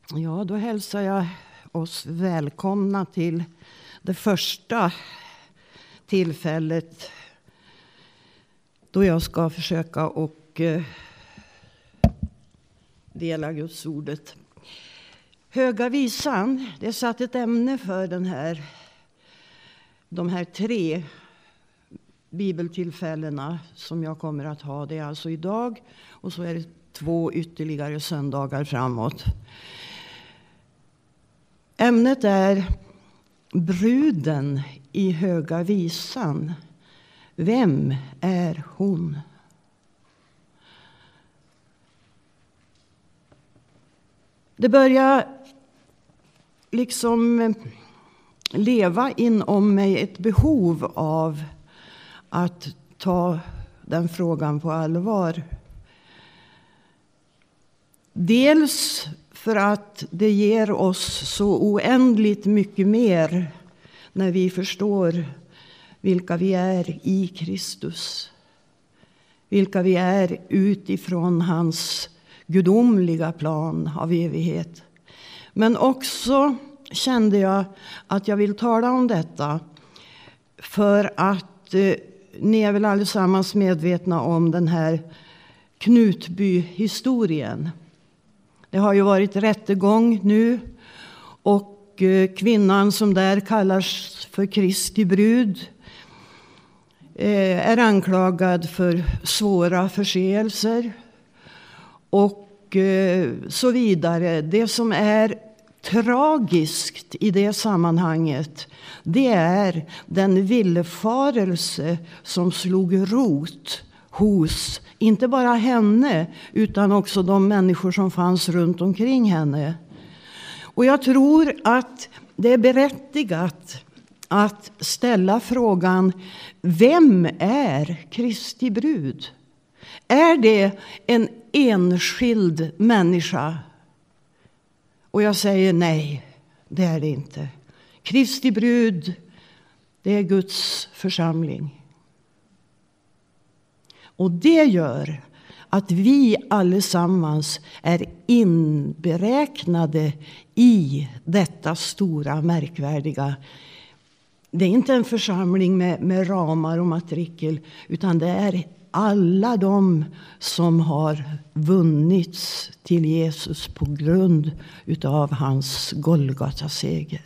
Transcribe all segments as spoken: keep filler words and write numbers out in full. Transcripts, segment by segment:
Ja, då hälsar jag oss välkomna till det första tillfället då jag ska försöka och dela Guds ordet. Höga visan, det är satt ett ämne för den här, de här tre bibeltillfällena som jag kommer att ha. Det är alltså idag och så är det två ytterligare söndagar framåt. Ämnet är bruden i Höga visan. Vem är hon? Det börjar liksom leva inom mig ett behov av att ta den frågan på allvar. Dels för att det ger oss så oändligt mycket mer när vi förstår vilka vi är i Kristus. Vilka vi är utifrån hans gudomliga plan av evighet. Men också kände jag att jag vill tala om detta för att eh, ni är väl allesammans medvetna om den här Knutby-historien. Det har ju varit rättegång nu och eh, kvinnan som där kallas för Kristi brud eh, är anklagad för svåra förseelser och eh, så vidare. Det som är tragiskt i det sammanhanget, det är den villfarelse som slog rot hos inte bara henne utan också de människor som fanns runt omkring henne. Och jag tror att det är berättigat att ställa frågan: vem är Kristi brud? Är det en enskild människa? Och jag säger nej, det är det inte. Kristi brud, det är Guds församling. Och det gör att vi allesammans är inberäknade i detta stora, märkvärdiga. Det är inte en församling med, med ramar och matrikel, utan det är alla de som har vunnits till Jesus på grund utav hans Golgata-seger.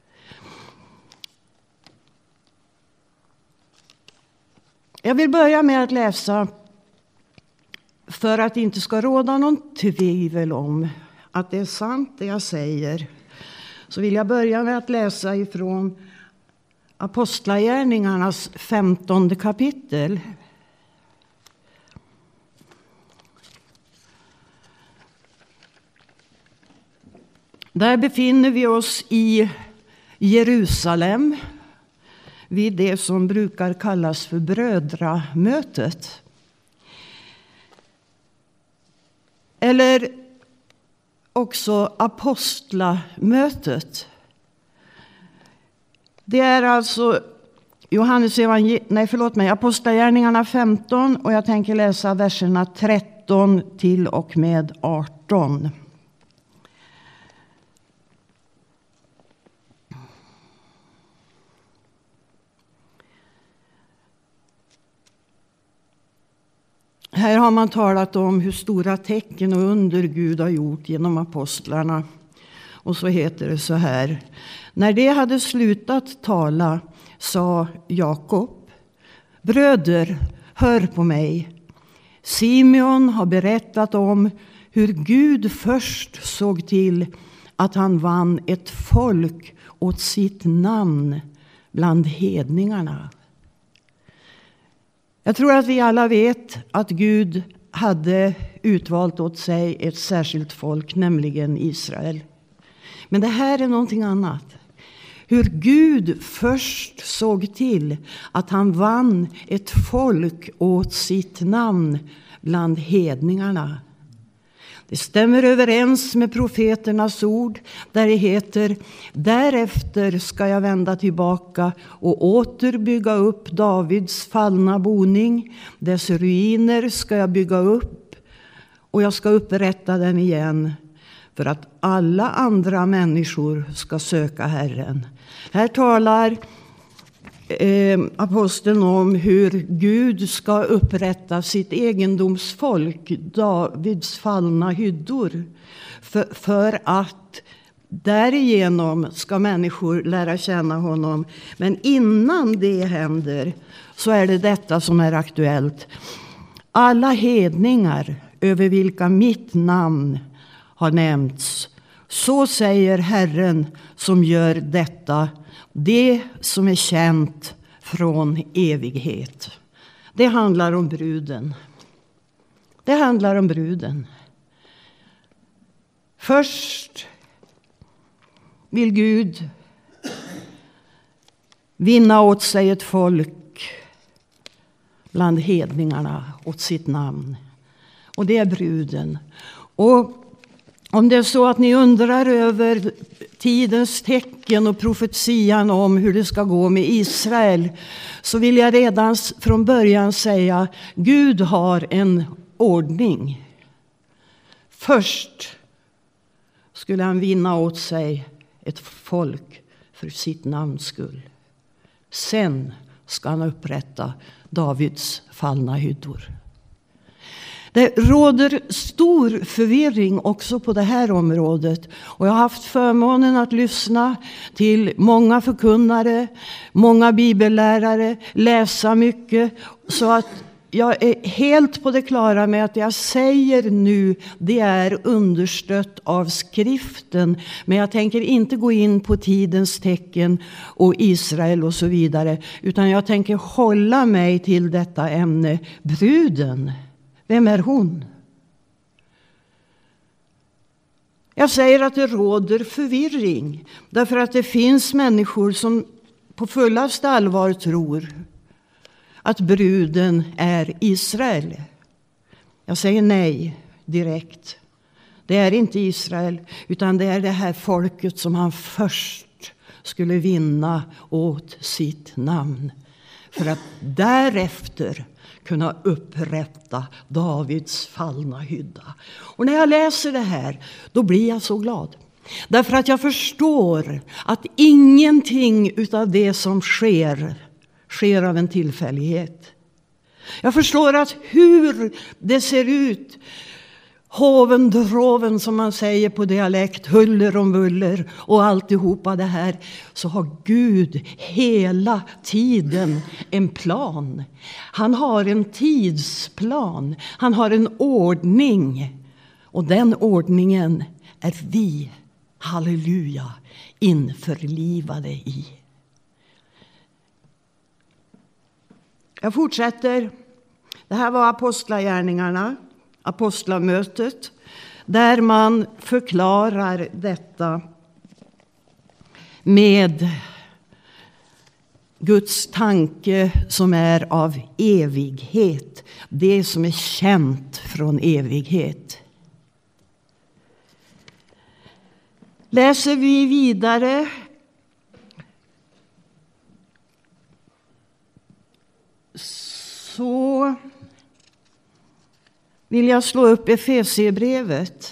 Jag vill börja med att läsa, för att det inte ska råda någon tvivel om att det är sant det jag säger. Så vill jag börja med att läsa ifrån Apostlagärningarnas femtonde kapitel. Där befinner vi oss i Jerusalem vid det som brukar kallas för brödramötet. Eller också apostlamötet. Det är alltså Johannes evangel- nej förlåt mig, Apostlagärningarna femton och jag tänker läsa verserna tretton till och med arton. Här har man talat om hur stora tecken och under Gud har gjort genom apostlarna. Och så heter det så här: när de hade slutat tala sa Jakob: bröder, hör på mig. Simeon har berättat om hur Gud först såg till att han vann ett folk åt sitt namn bland hedningarna. Jag tror att vi alla vet att Gud hade utvalt åt sig ett särskilt folk, nämligen Israel. Men det här är någonting annat. Hur Gud först såg till att han vann ett folk åt sitt namn bland hedningarna. Det stämmer överens med profeternas ord där det heter: därefter ska jag vända tillbaka och åter bygga upp Davids fallna boning. Dess ruiner ska jag bygga upp och jag ska upprätta den igen. för att alla andra människor ska söka Herren. Här talar eh, aposteln om hur Gud ska upprätta sitt egendomsfolk, Davids fallna hyddor, för, för att därigenom ska människor lära känna honom. Men innan det händer så är det detta som är aktuellt. Alla hedningar över vilka mitt namn har nämnts, så säger Herren som gör detta, det som är känt från evighet. Det handlar om bruden. Det handlar om bruden. Först vill Gud vinna åt sig ett folk bland hedningarna åt sitt namn. Och det är bruden. Och om det är så att ni undrar över tidens tecken och profetian om hur det ska gå med Israel, så vill jag redan från början säga: Gud har en ordning. Först skulle han vinna åt sig ett folk för sitt namns skull. Sen ska han upprätta Davids fallna hyddor. Det råder stor förvirring också på det här området. Och jag har haft förmånen att lyssna till många förkunnare, många bibellärare, läsa mycket. Så att jag är helt på det klara med att jag säger nu, det är understött av skriften. Men jag tänker inte gå in på tidens tecken och Israel och så vidare. Utan jag tänker hålla mig till detta ämne, bruden. Vem är hon? Jag säger att det råder förvirring. Därför att det finns människor som på fullaste allvar tror att bruden är Israel. Jag säger nej direkt. Det är inte Israel, utan det är det här folket som han först skulle vinna åt sitt namn. För att därefter kunna upprätta Davids fallna hydda. Och när jag läser det här, då blir jag så glad. Därför att jag förstår att ingenting utav det som sker, sker av en tillfällighet. Jag förstår att hur det ser ut, hoven, droven som man säger på dialekt, huller om buller och alltihopa det här, så har Gud hela tiden en plan. Han har en tidsplan, han har en ordning, och den ordningen är vi, halleluja, införlivade i. Jag fortsätter. Det här var apostlagärningarna, apostlamötet, där man förklarar detta med Guds tanke som är av evighet. Det som är känt från evighet. Läser vi vidare så vill jag slå upp Efesierbrevet.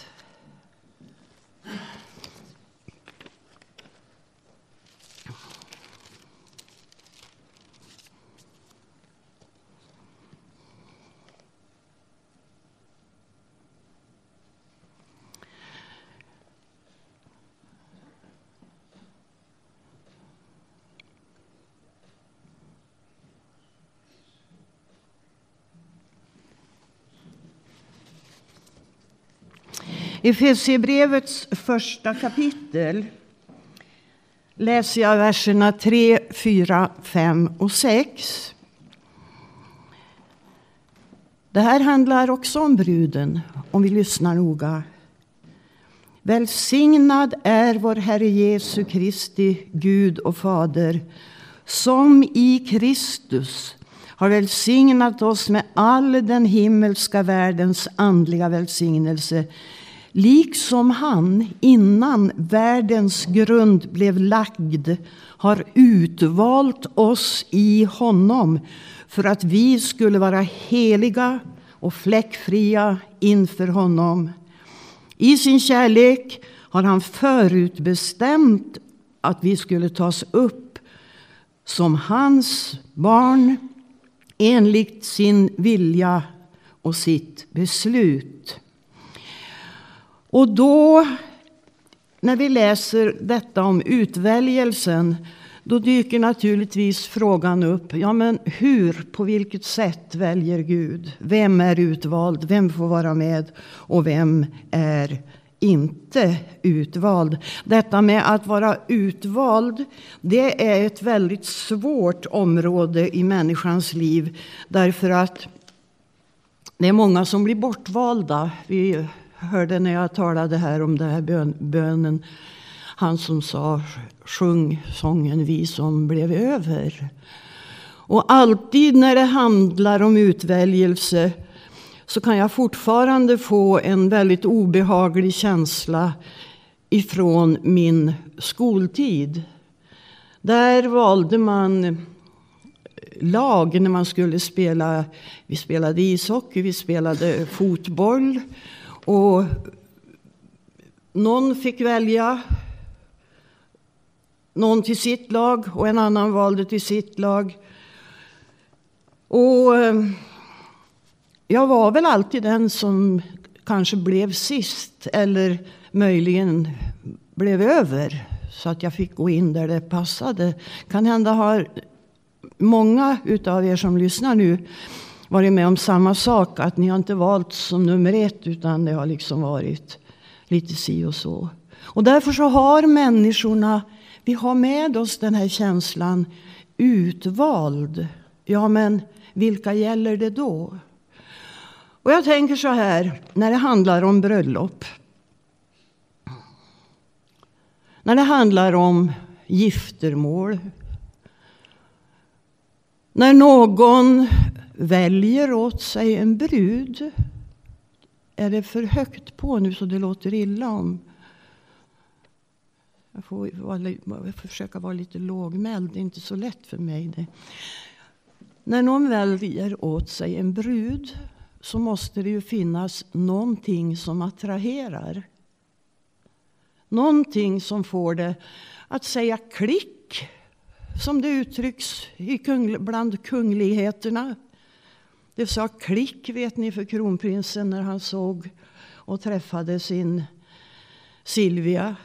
Efesierbrevets första kapitel läser jag verserna tre, fyra, fem och sex. Det här handlar också om bruden, om vi lyssnar noga. Välsignad är vår Herre Jesu Kristi Gud och Fader, som i Kristus har välsignat oss med all den himmelska världens andliga välsignelse, liksom han innan världens grund blev lagd har utvalt oss i honom för att vi skulle vara heliga och fläckfria inför honom. I sin kärlek har han förutbestämt att vi skulle tas upp som hans barn enligt sin vilja och sitt beslut. Och då, när vi läser detta om utväljelsen, då dyker naturligtvis frågan upp, ja men hur, på vilket sätt väljer Gud? Vem är utvald? Vem får vara med? Och vem är inte utvald? Detta med att vara utvald, det är ett väldigt svårt område i människans liv. Därför att det är många som blir bortvalda. Vi hörde när jag talade här om den här bön, bönen. Han som sa, sjung sången vi som blev över. Och alltid när det handlar om utväljelse så kan jag fortfarande få en väldigt obehaglig känsla ifrån min skoltid. Där valde man lag när man skulle spela. Vi spelade ishockey, vi spelade fotboll. Och någon fick välja någon till sitt lag och en annan valde till sitt lag. Och jag var väl alltid den som kanske blev sist eller möjligen blev över så att jag fick gå in där det passade. Kan hända har många utav er som lyssnar nu varit med om samma sak, att ni har inte valt som nummer ett utan det har liksom varit lite si och så. Och därför så har människorna, vi har med oss den här känslan utvald. Ja, men vilka gäller det då? Och jag tänker så här, när det handlar om bröllop. När det handlar om giftermål. När någon väljer åt sig en brud. Är det för högt på nu så det låter illa om? Jag får vara, försöka vara lite lågmäld, det är inte så lätt för mig det. När någon väljer åt sig en brud så måste det ju finnas någonting som attraherar. Någonting som får det att säga klick, som det uttrycks i kungl- bland kungligheterna. Det sa klick, vet ni, för kronprinsen när han såg och träffade sin Silvia.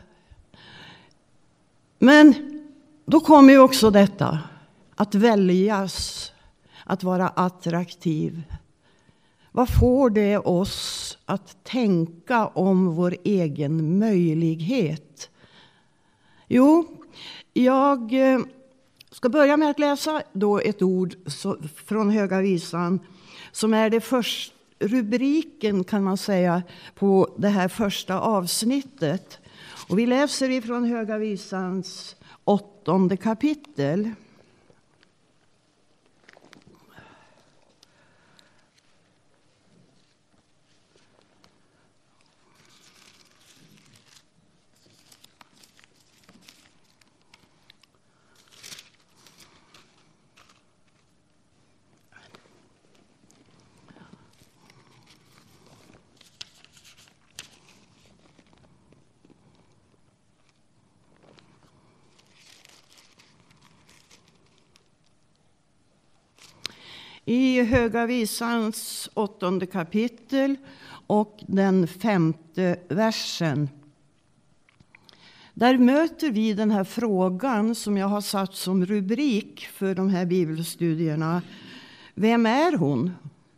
Men då kommer ju också detta att väljas, att vara attraktiv. Vad får det oss att tänka om vår egen möjlighet? Jo, jag ska börja med att läsa då ett ord från Höga visan som är det första rubriken, kan man säga, på det här första avsnittet. Och vi läser ifrån Höga visans åttonde kapitel. I Höga visans åttonde kapitel och den femte versen. Där möter vi den här frågan som jag har satt som rubrik för de här bibelstudierna. Vem är hon?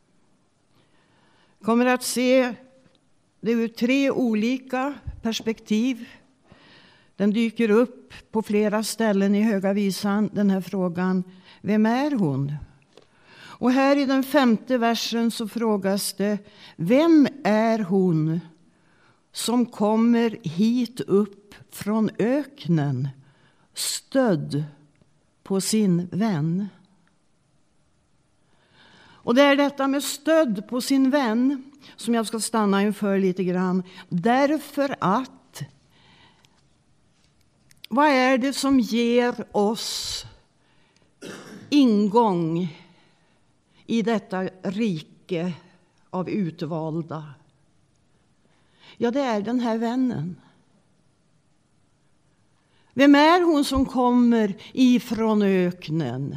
Kommer att se det ur tre olika perspektiv. Den dyker upp på flera ställen i Höga visan, den här frågan. Vem är hon? Och här i den femte versen så frågas det, vem är hon som kommer hit upp från öknen, stödd på sin vän? Och det är detta med stödd på sin vän som jag ska stanna inför lite grann. Därför att, vad är det som ger oss ingång i detta rike av utvalda? Ja, det är den här vännen. Vem är hon som kommer ifrån öknen?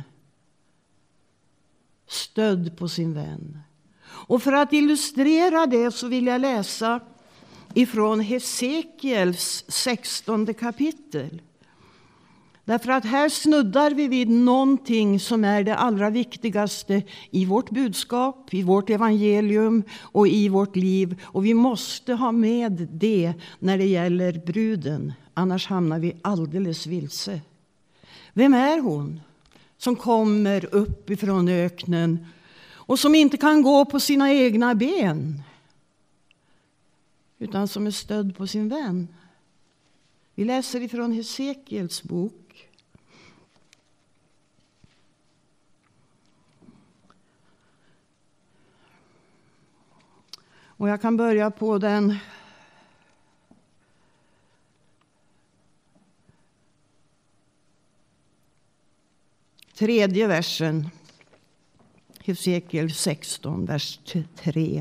Stödd på sin vän. Och för att illustrera det så vill jag läsa ifrån Hesekiels sextonde kapitel. Därför att här snuddar vi vid någonting som är det allra viktigaste i vårt budskap, i vårt evangelium och i vårt liv. Och vi måste ha med det när det gäller bruden. Annars hamnar vi alldeles vilse. Vem är hon som kommer upp ifrån öknen och som inte kan gå på sina egna ben utan som är stödd på sin vän? Vi läser ifrån Hesekiels bok. Och jag kan börja på den tredje versen. Hesekiel sexton, vers tre.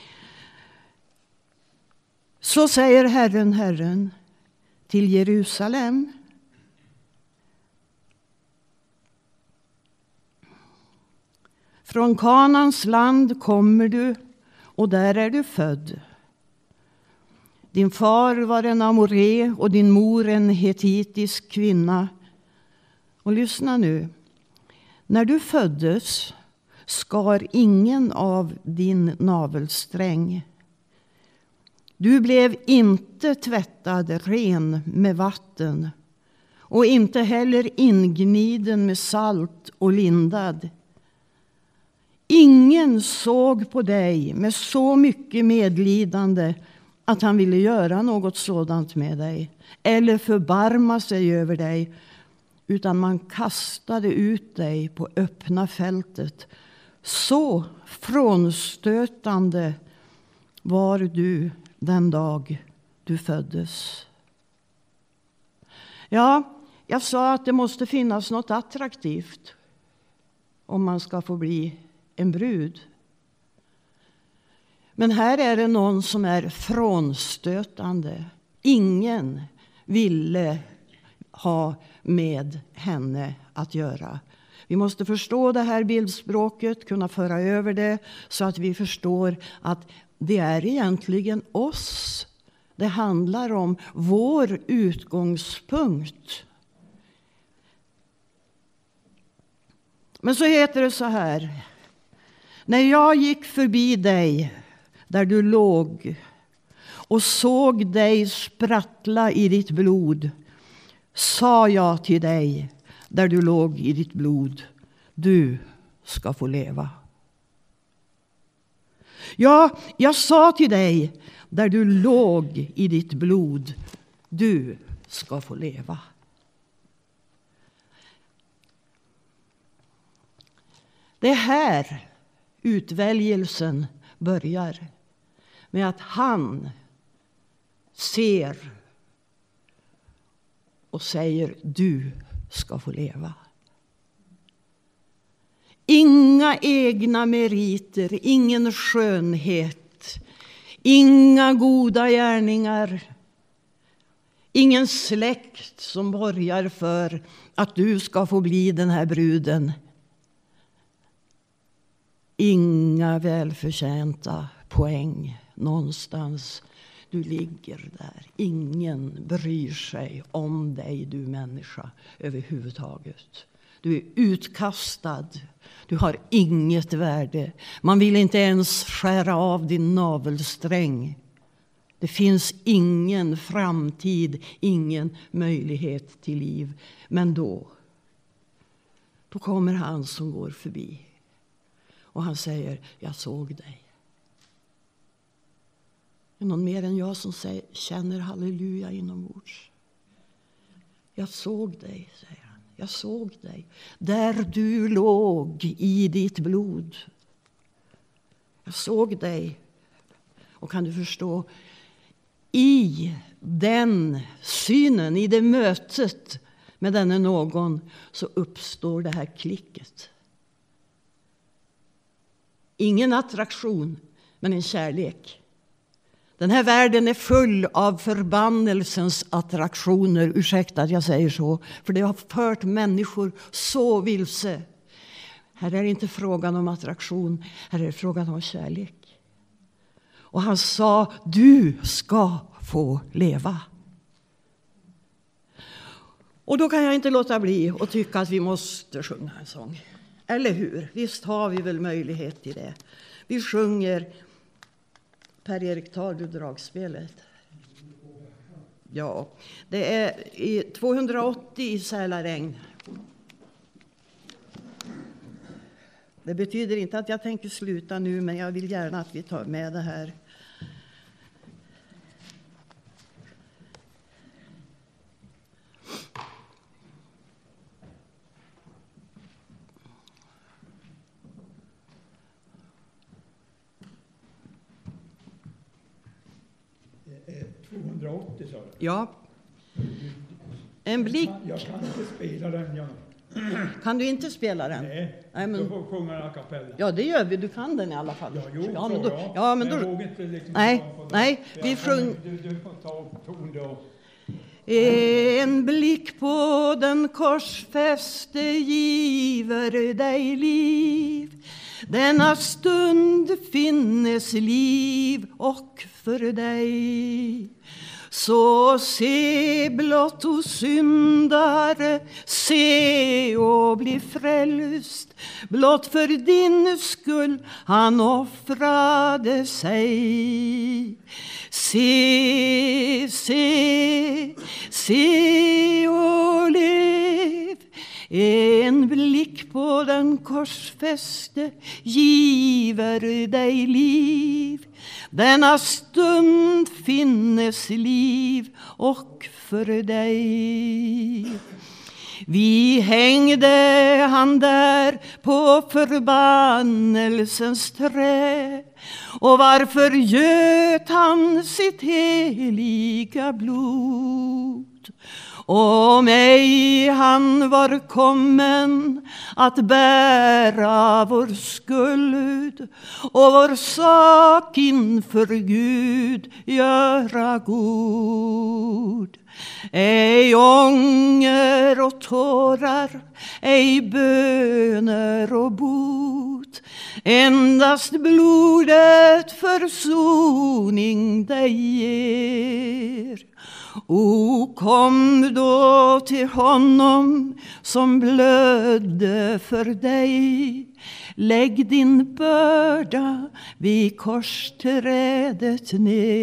Så säger Herren, Herren, till Jerusalem. Från Kanans land kommer du, och där är du född. Din far var en amoré och din mor en hetitisk kvinna. Och lyssna nu. När du föddes skar ingen av din navelsträng. Du blev inte tvättad ren med vatten och inte heller ingniden med salt och lindad. Ingen såg på dig med så mycket medlidande att han ville göra något sådant med dig eller förbarma sig över dig, utan man kastade ut dig på öppna fältet. Så frånstötande var du den dag du föddes. Ja, jag sa att det måste finnas något attraktivt om man ska få bli en brud. Men här är det någon som är frånstötande. Ingen ville ha med henne att göra. Vi måste förstå det här bildspråket, kunna föra över det så att vi förstår att det är egentligen oss. Det handlar om vår utgångspunkt. Men så heter det så här. När jag gick förbi dig där du låg och såg dig sprattla i ditt blod, sa jag till dig där du låg i ditt blod, du ska få leva. Ja, jag sa till dig där du låg i ditt blod, du ska få leva. Det är här utväljelsen börjar. Med att han ser och säger, du ska få leva. Inga egna meriter, ingen skönhet, inga goda gärningar, ingen släkt som borgar för att du ska få bli den här bruden. Inga välförtjänta poäng någonstans. Du ligger där. Ingen bryr sig om dig, du människa, överhuvudtaget. Du är utkastad. Du har inget värde. Man vill inte ens skära av din navelsträng. Det finns ingen framtid, ingen möjlighet till liv. Men då, då kommer han som går förbi. Och han säger, jag såg dig. Är någon mer än jag som säger, känner halleluja inombords? Jag såg dig, säger han. Jag såg dig. Där du låg i ditt blod. Jag såg dig. Och kan du förstå, i den synen, i det mötet med denne någon, så uppstår det här klicket. Ingen attraktion, men en kärlek. Den här världen är full av förbannelsens attraktioner. Ursäkta att jag säger så. För det har fört människor så vilse. Här är det inte frågan om attraktion. Här är det frågan om kärlek. Och han sa, du ska få leva. Och då kan jag inte låta bli och tycka att vi måste sjunga en sång. Eller hur? Visst har vi väl möjlighet till det. Vi sjunger... Per-Erik, tar du dragspelet? Ja, det är i tvåhundraåttio i Sälaregn. Det betyder inte att jag tänker sluta nu, men jag vill gärna att vi tar med det här. tvåhundraåttio sa du? Ja. En blick. Jag kan inte spela den. Jag... Kan du inte spela den? Nej, Nej, men... du får sjunga a cappella. Ja, det gör vi. Du kan den i alla fall. Ja, jo, ja, men då... jag. Ja, men då... Jag vågar inte liksom... Nej, nej, vi sjung... Du, du får ta ton då. En blick på den korsfäste giver dig liv. Denna stund finnes liv och för dig. Så se blott, o syndare, se och bli frälst. Blott för din skull han offrade sig. Se, se, se och lev. En blick på den korsfäste giver dig liv. Denna stund finnes liv och för dig. Vi hängde han där på förbannelsens trä. Och varför göt han sitt heliga blod? Om ej han var kommen att bära vår skuld och vår sak inför Gud göra god. Ej ånger och tårar, ej böner och bot, endast blodet försoning dig ger. O kom då till honom som blödde för dig. Lägg din börda vid korsträdet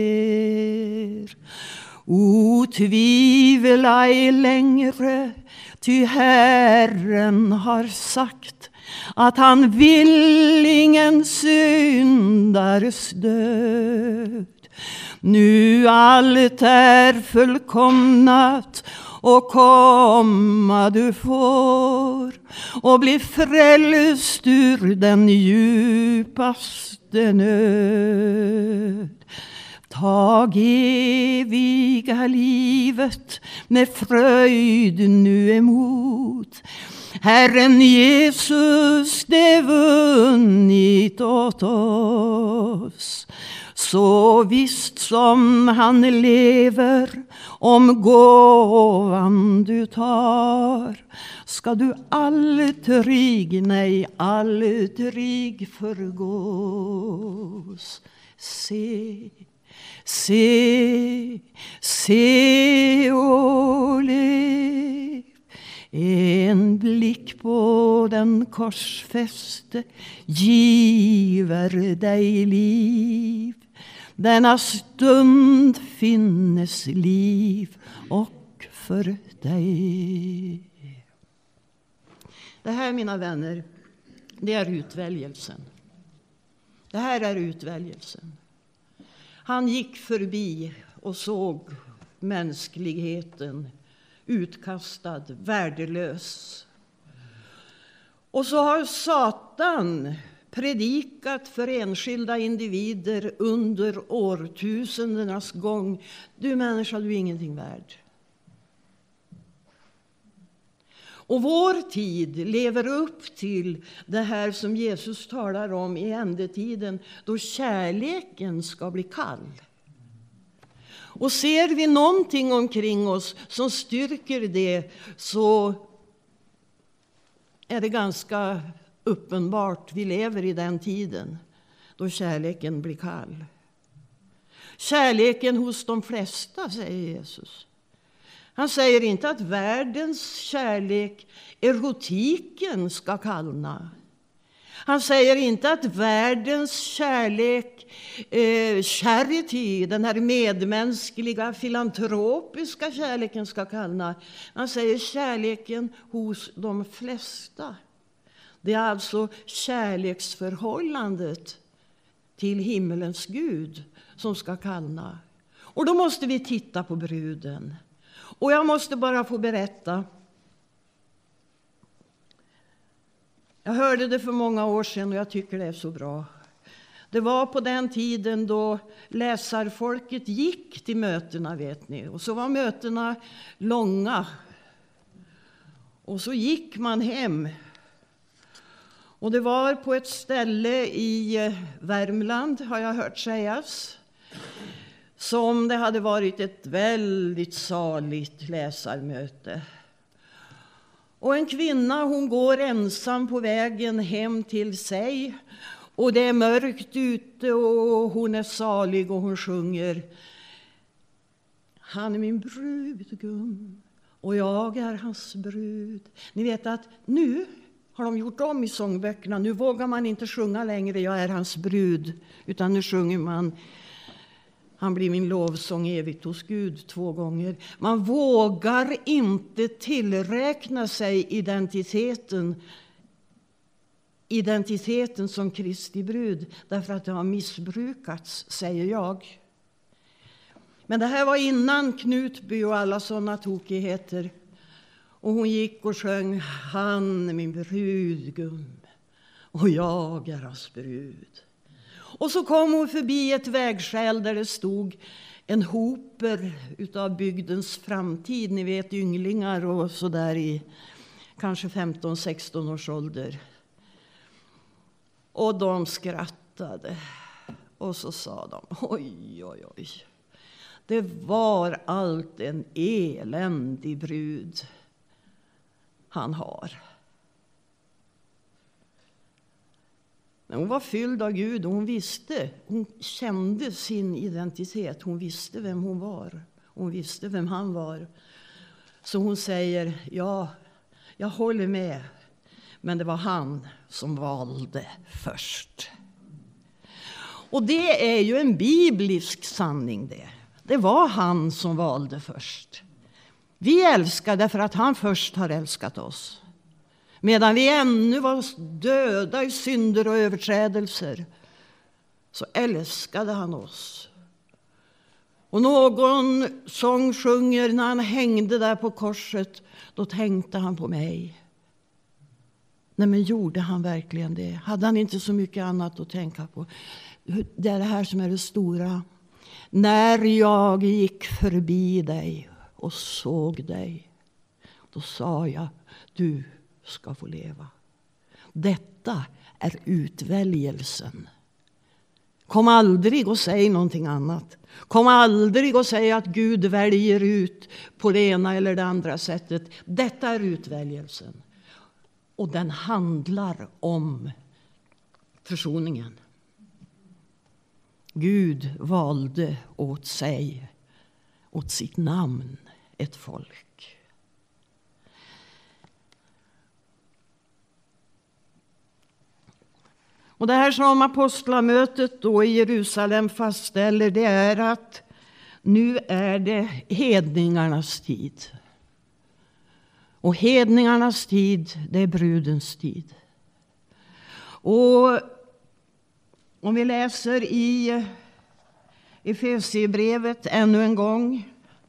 ner. O tvivla ej längre, ty Herren har sagt att han vill ingen syndares död. Nu allt är fullkomnat och komma du får och bli frälst ur den djupaste nöd. Tag eviga livet med fröjd nu emot. Herren Jesus det vunnit åt oss. Så visst som han lever, om gåvan du tar, ska du aldrig, nej aldrig förgås. Se, se, se och lev. En blick på den korsfäste giver dig liv. Denna stund finnes liv och för dig. Det här, mina vänner, det är utväljelsen. Det här är utväljelsen. Han gick förbi och såg mänskligheten utkastad, värdelös. Och så har Satan predikat för enskilda individer under årtusendernas gång. Du människa, du är ingenting värd. Och vår tid lever upp till det här som Jesus talar om i ändetiden, då kärleken ska bli kall. Och ser vi någonting omkring oss som styrker det, så är det ganska uppenbart. Vi lever i den tiden då kärleken blir kall. Kärleken hos de flesta, säger Jesus. Han säger inte att världens kärlek, erotiken, ska kallna. Han säger inte att världens kärlek, eh, charity, den här medmänskliga, filantropiska kärleken, ska kallna. Han säger kärleken hos de flesta. Det är alltså kärleksförhållandet till himmelens Gud som ska kallna. Och då måste vi titta på bruden. Och jag måste bara få berätta. Jag hörde det för många år sedan och jag tycker det är så bra. Det var på den tiden då läsarfolket gick till mötena, vet ni. Och så var mötena långa. Och så gick man hem. Och det var på ett ställe i Värmland, har jag hört sägas, som det hade varit ett väldigt saligt läsarmöte. Och en kvinna, hon går ensam på vägen hem till sig. Och det är mörkt ute och hon är salig och hon sjunger. Han är min brudgum och jag är hans brud. Ni vet att nu har de gjort om i sångböckerna. Nu vågar man inte sjunga längre, jag är hans brud. Utan nu sjunger man, han blir min lovsång evigt hos Gud, två gånger. Man vågar inte tillräkna sig identiteten, identiteten som Kristi brud, därför att det har missbrukats, säger jag. Men det här var innan Knutby och alla sådana tokigheter. Och hon gick och sjöng, han är min brudgum och jag är hans brud. Och så kom hon förbi ett vägskäl där det stod en hoper utav bygdens framtid. Ni vet, ynglingar och sådär i kanske femton sexton års ålder. Och de skrattade. Och så sa de, oj, oj, oj. Det var allt en eländig brud han har. Men hon var fylld av Gud och hon visste, hon kände sin identitet. Hon visste vem hon var. Hon visste vem han var. Så hon säger, ja, jag håller med. Men det var han som valde först. Och det är ju en biblisk sanning det. Det var han som valde först. Vi älskar därför att han först har älskat oss. Medan vi ännu var döda i synder och överträdelser, så älskade han oss. Och någon sång sjunger, när han hängde där på korset, då tänkte han på mig. Nej, men gjorde han verkligen det? Hade han inte så mycket annat att tänka på? Det är det här som är det stora. När jag gick förbi dig och såg dig, då sa jag, du ska få leva. Detta är utväljelsen. Kom aldrig och säg någonting annat. Kom aldrig och säg att Gud väljer ut på det ena eller det andra sättet. Detta är utväljelsen. Och den handlar om försoningen. Gud valde åt sig, åt sitt namn, ett folk. Och det här som apostlamötet då i Jerusalem fastställer, det är att nu är det hedningarnas tid. Och hedningarnas tid, det är brudens tid. Och om vi läser i Efesierbrevet ännu en gång.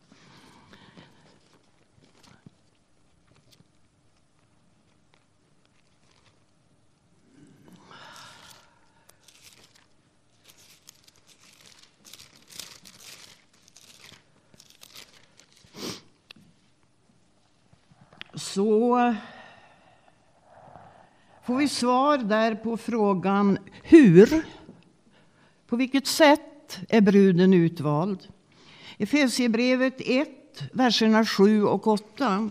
Så får vi svar där på frågan hur, på vilket sätt är bruden utvald. Efesierbrevet ett, verserna sju och åtta.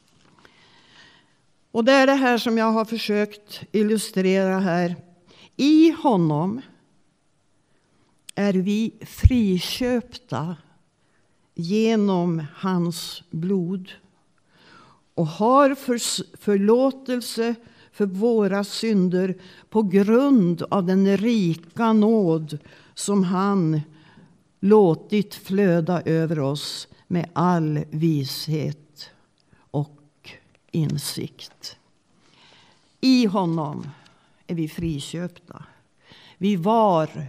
Och det är det här som jag har försökt illustrera här. I honom är vi friköpta genom hans blod och har för, förlåtelse för våra synder på grund av den rika nåd som han låtit flöda över oss med all vishet och insikt. I honom är vi friköpta. Vi var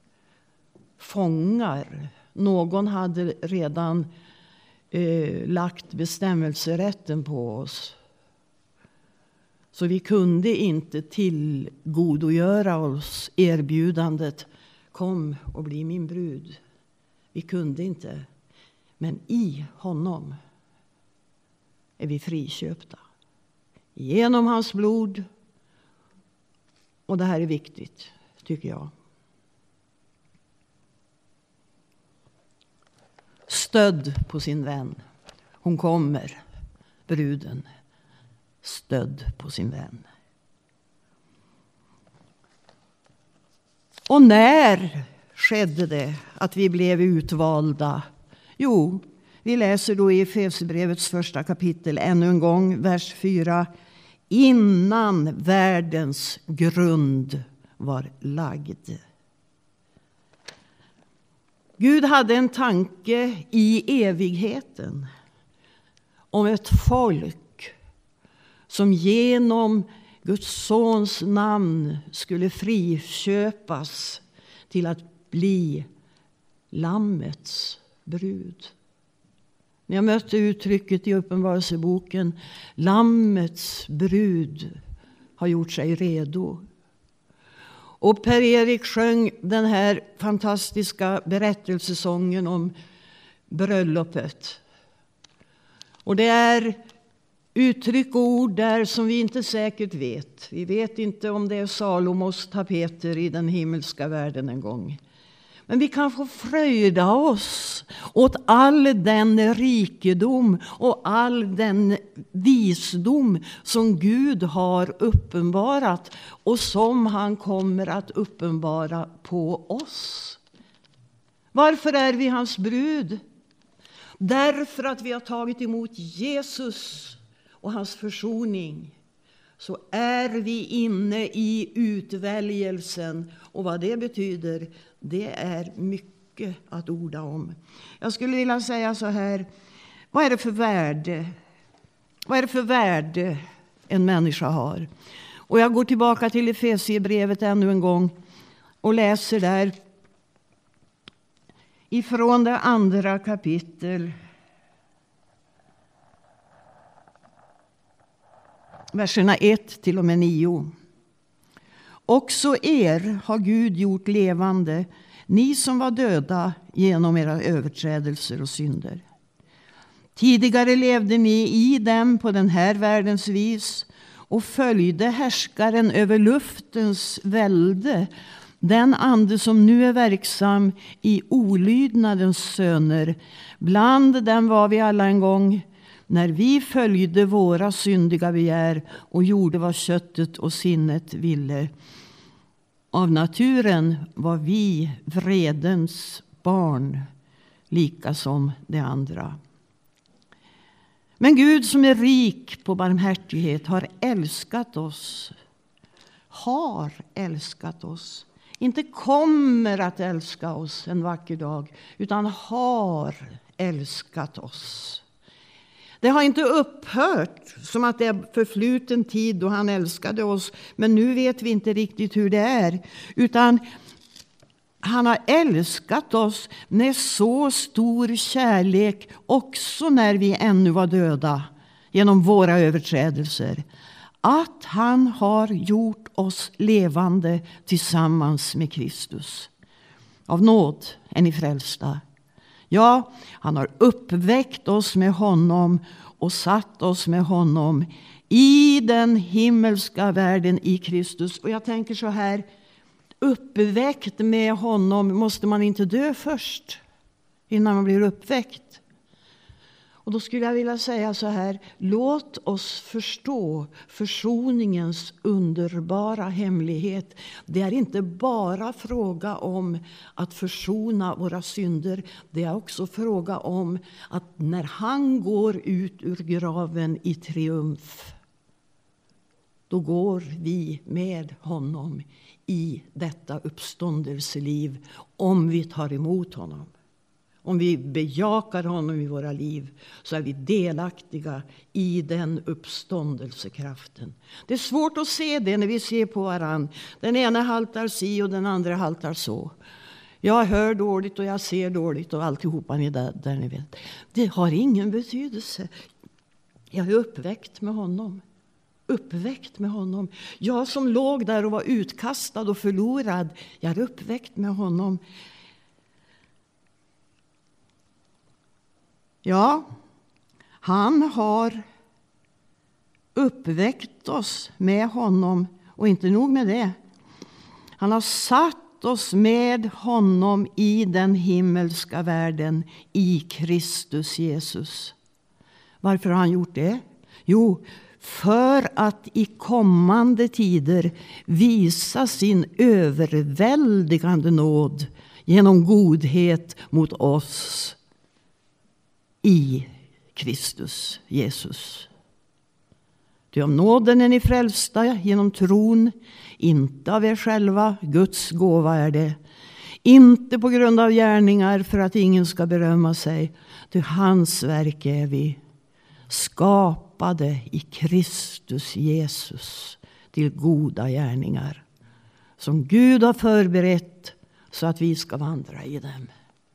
fångar. Någon hade redan eh, lagt bestämmelserätten på oss. Så vi kunde inte tillgodogöra oss erbjudandet. Kom och bli min brud. Vi kunde inte. Men i honom är vi friköpta. Genom hans blod. Och det här är viktigt, tycker jag. Stödd på sin vän. Hon kommer, bruden. Stödd på sin vän. Och när skedde det att vi blev utvalda? Jo, vi läser då i Efesierbrevets första kapitel ännu en gång, vers fyra. Innan världens grund var lagd. Gud hade en tanke i evigheten om ett folk som genom Guds sons namn skulle friköpas till att bli lammets brud. När jag mötte uttrycket i Uppenbarelseboken, lammets brud har gjort sig redo. Och Per-Erik sjöng den här fantastiska berättelsesången om bröllopet. Och det är uttryck och ord där som vi inte säkert vet. Vi vet inte om det är Salomos tapeter i den himmelska världen en gång. Men vi kan få fröjda oss åt all den rikedom och all den visdom som Gud har uppenbarat och som han kommer att uppenbara på oss. Varför är vi hans brud? Därför att vi har tagit emot Jesus och hans försoning. Så är vi inne i utväljelsen. Och vad det betyder, det är mycket att orda om. Jag skulle vilja säga så här. Vad är det för värde? Vad är det för värde en människa har? Och jag går tillbaka till Efesierbrevet ännu en gång. Och läser där. Ifrån det andra kapitel. Verserna ett till och med nio. Också er har Gud gjort levande, ni som var döda genom era överträdelser och synder. Tidigare levde ni i dem på den här världens vis och följde härskaren över luftens välde, den ande som nu är verksam i olydnadens söner. Bland dem var vi alla en gång, när vi följde våra syndiga begär och gjorde vad köttet och sinnet ville. Av naturen var vi vredens barn, lika som de andra. Men Gud som är rik på barmhärtighet har älskat oss. Har älskat oss. Inte kommer att älska oss en vacker dag, utan har älskat oss. Det har inte upphört som att det är förfluten tid då han älskade oss. Men nu vet vi inte riktigt hur det är. Utan han har älskat oss med så stor kärlek också när vi ännu var döda genom våra överträdelser. Att han har gjort oss levande tillsammans med Kristus. Av nåd är ni frälsta. Ja, han har uppväckt oss med honom och satt oss med honom i den himmelska världen i Kristus. Och jag tänker så här, uppväckt med honom måste man inte dö först. innan man blir uppväckt. Och då skulle jag vilja säga så här: låt oss förstå försoningens underbara hemlighet. Det är inte bara fråga om att försona våra synder. Det är också fråga om att när han går ut ur graven i triumf, då går vi med honom i detta uppståndelseliv, om vi tar emot honom. Om vi bejakar honom i våra liv, så är vi delaktiga i den uppståndelsekraften. Det är svårt att se det när vi ser på varann. Den ena haltar si och den andra haltar så. Jag hör dåligt och jag ser dåligt och alltihopa ni där, där ni vet. Det har ingen betydelse. Jag är uppväckt med honom. Uppväckt med honom. Jag som låg där och var utkastad och förlorad, jag är uppväckt med honom. Ja, han har uppväckt oss med honom, och inte nog med det. Han har satt oss med honom i den himmelska världen i Kristus Jesus. Varför har han gjort det? Jo, för att i kommande tider visa sin överväldigande nåd genom godhet mot oss i Kristus Jesus. Ty om nåden är ni frälsta genom tron, inte av er själva, Guds gåva är det. Inte på grund av gärningar, för att ingen ska berömma sig. Ty hans verk är vi, skapade i Kristus Jesus till goda gärningar, som Gud har förberett så att vi ska vandra i dem.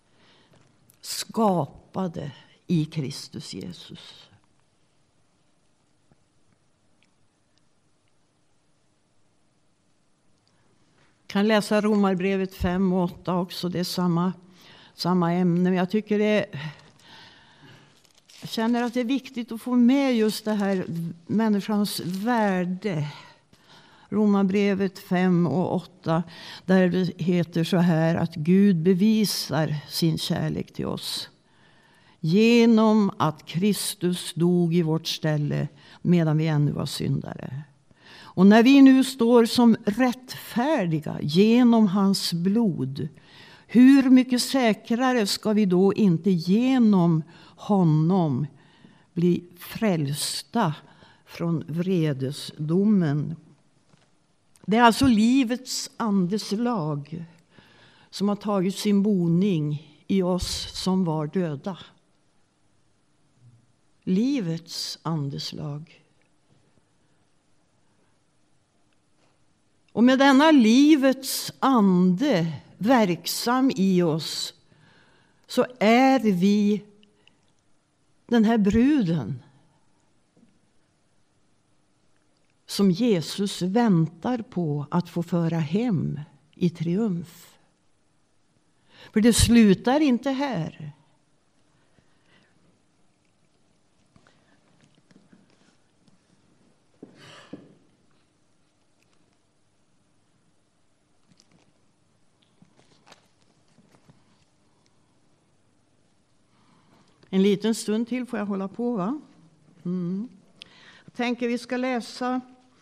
Skapade i Kristus Jesus. Kan läsa Romarbrevet fem och åtta också. Det är samma, samma ämne. Men jag tycker det jag känner att det är viktigt att få med just det här människans värde. Romarbrevet fem och åtta. Där det heter så här att Gud bevisar sin kärlek till oss genom att Kristus dog i vårt ställe medan vi ännu var syndare. Och när vi nu står som rättfärdiga genom hans blod, hur mycket säkrare ska vi då inte genom honom bli frälsta från vredesdomen? Det är alltså livets andes lag som har tagit sin boning i oss som var döda. Livets andeslag. Och med denna livets ande verksam i oss, så är vi den här bruden som Jesus väntar på att få föra hem i triumf. För det slutar inte här. En liten stund till får jag hålla på, va? Mm. Jag tänker vi ska läsa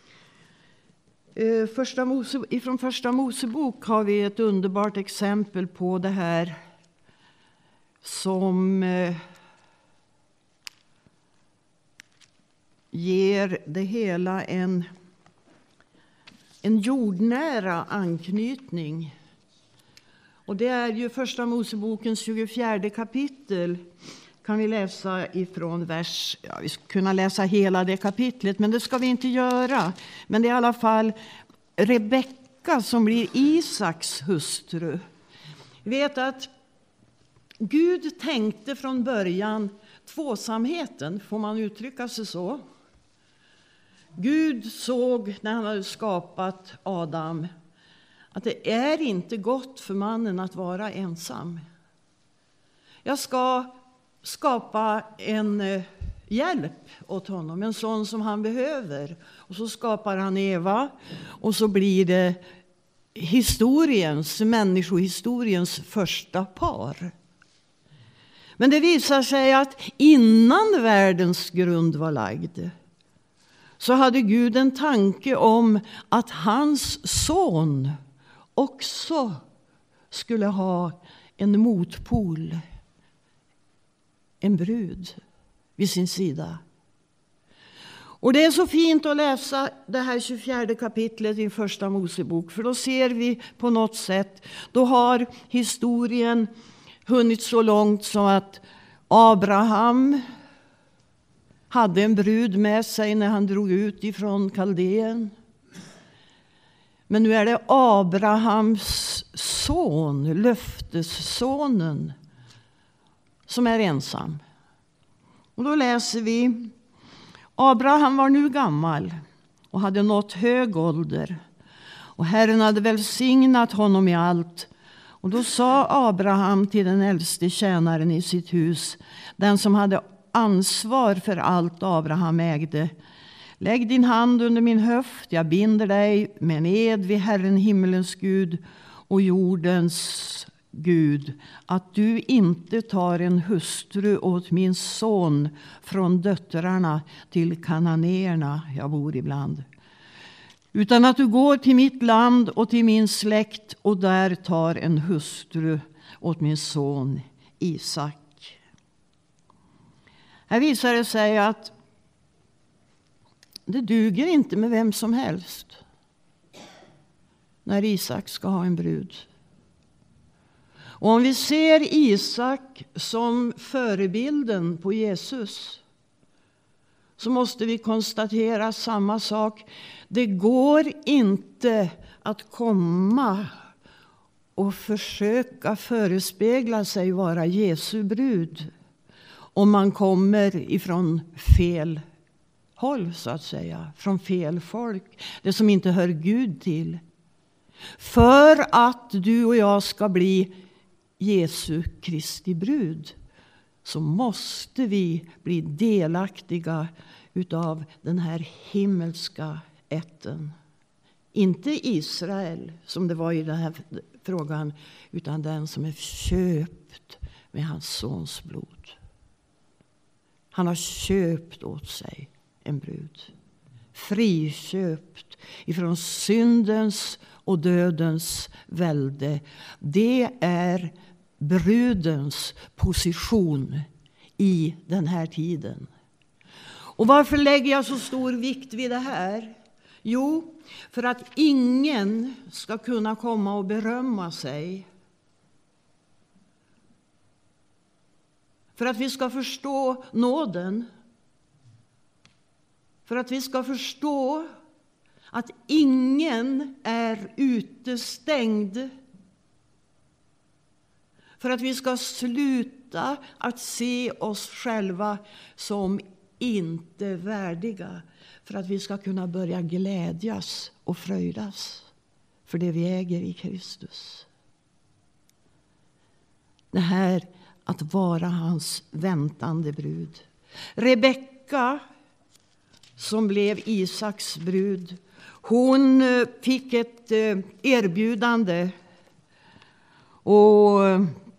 eh, första Mose, ifrån första Mosebok har vi ett underbart exempel på det här som eh, ger det hela en, en jordnära anknytning. Och det är ju första Mosebokens tjugofjärde kapitel. Kan vi läsa ifrån vers, ja, vi ska kunna läsa hela det kapitlet, men det ska vi inte göra. Men det är i alla fall Rebecka som blir Isaks hustru. Vi vet att Gud tänkte från början tvåsamheten, får man uttrycka sig så. Gud såg när han hade skapat Adam att det är inte gott för mannen att vara ensam. Jag ska skapa en hjälp åt honom, en sån som han behöver. Och så skapar han Eva, och så blir det historiens, människohistoriens första par. Men det visar sig att innan världens grund var lagd så hade Gud en tanke om att hans son också skulle ha en motpol, en brud vid sin sida. Och det är så fint att läsa det här tjugofjärde kapitlet i första Mosebok, för då ser vi på något sätt, då har historien hunnit så långt så att Abraham hade en brud med sig när han drog ut ifrån Kaldeen. Men nu är det Abrahams son, löftessonen, som är ensam. Och då läser vi: Abraham var nu gammal och hade nått hög ålder, och Herren hade välsignat honom i allt. Och då sa Abraham till den äldste tjänaren i sitt hus, den som hade ansvar för allt Abraham ägde: lägg din hand under min höft, jag binder dig med en ed vid Herren himmelens Gud och jordens Gud, att du inte tar en hustru åt min son från döttrarna till kananéerna jag bor ibland, utan att du går till mitt land och till min släkt och där tar en hustru åt min son Isak. Här visar det sig att det duger inte med vem som helst när Isak ska ha en brud. Och om vi ser Isak som förebilden på Jesus, så måste vi konstatera samma sak. Det går inte att komma och försöka förespegla sig vara Jesu brud om man kommer ifrån fel håll, så att säga, från fel folk, det som inte hör Gud till. För att du och jag ska bli Jesu Kristi brud, så måste vi bli delaktiga utav den här himmelska ätten. Inte Israel, som det var i den här frågan, utan den som är köpt med hans sons blod. Han har köpt åt sig en brud. Friköpt ifrån syndens och dödens välde. Det är brudens position i den här tiden. Och varför lägger jag så stor vikt vid det här? Jo, för att ingen ska kunna komma och berömma sig. För att vi ska förstå nåden. För att vi ska förstå att ingen är utestängd. För att vi ska sluta att se oss själva som inte värdiga. För att vi ska kunna börja glädjas och fröjdas för det vi äger i Kristus. Det här att vara hans väntande brud. Rebecka, som blev Isaks brud, hon fick ett erbjudande och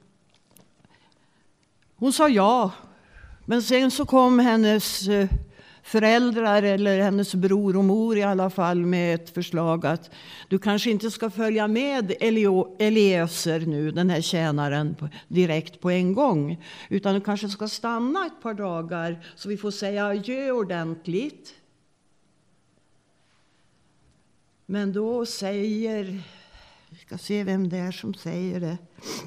hon sa ja. Men sen så kom hennes föräldrar, eller hennes bror och mor i alla fall, med ett förslag att du kanske inte ska följa med Eliezer nu, den här tjänaren, direkt på en gång, utan du kanske ska stanna ett par dagar så vi får säga adjö ordentligt. Men då säger, vi ska se vem det är som säger det.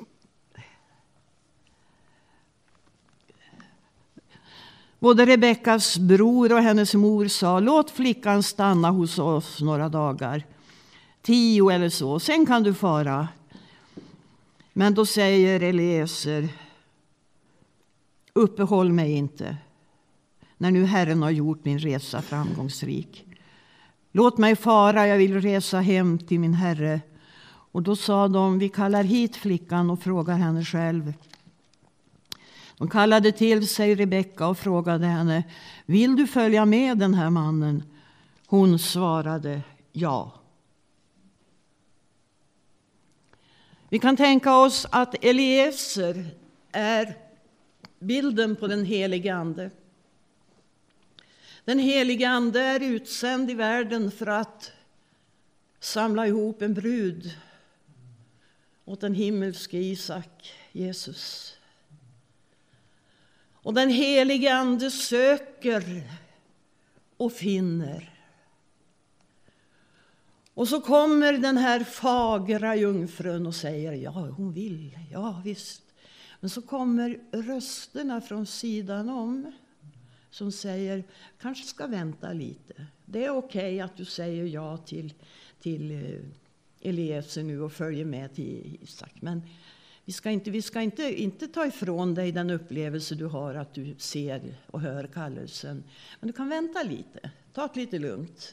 Både Rebeckas bror och hennes mor sa: låt flickan stanna hos oss några dagar. Tio eller så, sen kan du fara. Men då säger Eliezer: uppehåll mig inte, när nu Herren har gjort min resa framgångsrik. Låt mig fara, jag vill resa hem till min Herre. Och då sa de: vi kallar hit flickan och frågar henne själv. De kallade till sig Rebecka och frågade henne: vill du följa med den här mannen? Hon svarade ja. Vi kan tänka oss att Eliezer är bilden på den helige ande. Den helige ande är utsänd i världen för att samla ihop en brud åt den himmelske Isak, Jesus. Och den helige ande söker och finner. Och så kommer den här fagra jungfrun och säger, ja, hon vill, ja visst. Men så kommer rösterna från sidan om som säger, kanske ska vänta lite. Det är okej att du säger ja till, till Eliezer nu och följer med till Isak. Men vi ska, inte, vi ska inte, inte ta ifrån dig den upplevelse du har att du ser och hör kallelsen. Men du kan vänta lite, ta det lite lugnt.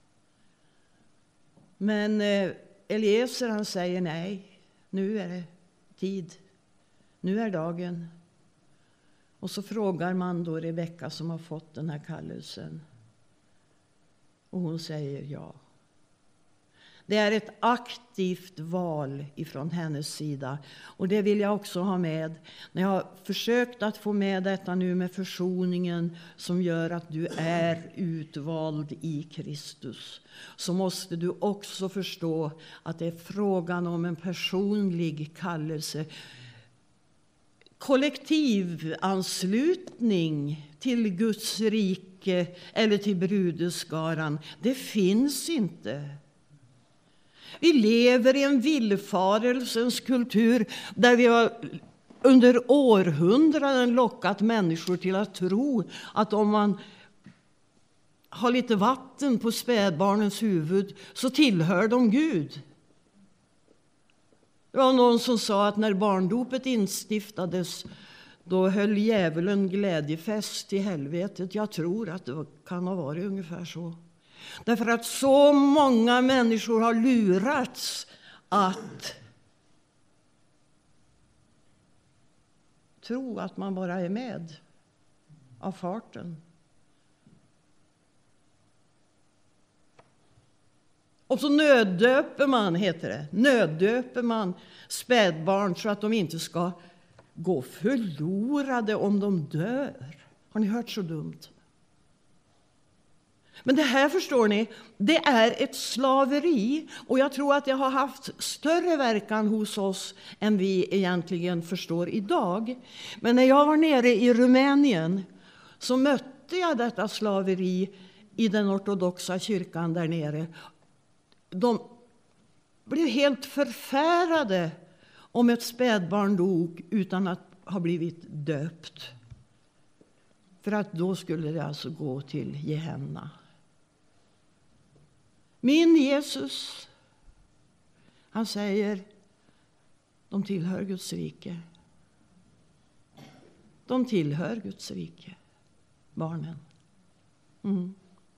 Men eh, Eliezer han säger nej, nu är det tid, nu är dagen. Och så frågar man då Rebecka som har fått den här kallelsen. Och hon säger ja. Det är ett aktivt val ifrån hennes sida. Och det vill jag också ha med. När jag har försökt att få med detta nu med försoningen som gör att du är utvald i Kristus. Så måste du också förstå att det är frågan om en personlig kallelse. Kollektivanslutning till Guds rike eller till brudeskaran, det finns inte. Vi lever i en villfarelsens kultur där vi har under århundraden lockat människor till att tro att om man har lite vatten på spädbarnens huvud så tillhör de Gud. Det var någon som sa att när barndopet instiftades då höll djävulen glädjefest i helvetet. Jag tror att det kan ha varit ungefär så. Därför att så många människor har lurats att tro att man bara är med av farten. Och så nöddöper man, heter det. Nöddöper man spädbarn så att de inte ska gå förlorade om de dör. Har ni hört så dumt? Men det här, förstår ni, det är ett slaveri. Och jag tror att det har haft större verkan hos oss än vi egentligen förstår idag. Men när jag var nere i Rumänien så mötte jag detta slaveri i den ortodoxa kyrkan där nere. De blev helt förfärade om ett spädbarn dog utan att ha blivit döpt. För att då skulle det alltså gå till Gehenna. Min Jesus, han säger, de tillhör Guds rike. De tillhör Guds rike, barnen. Mm.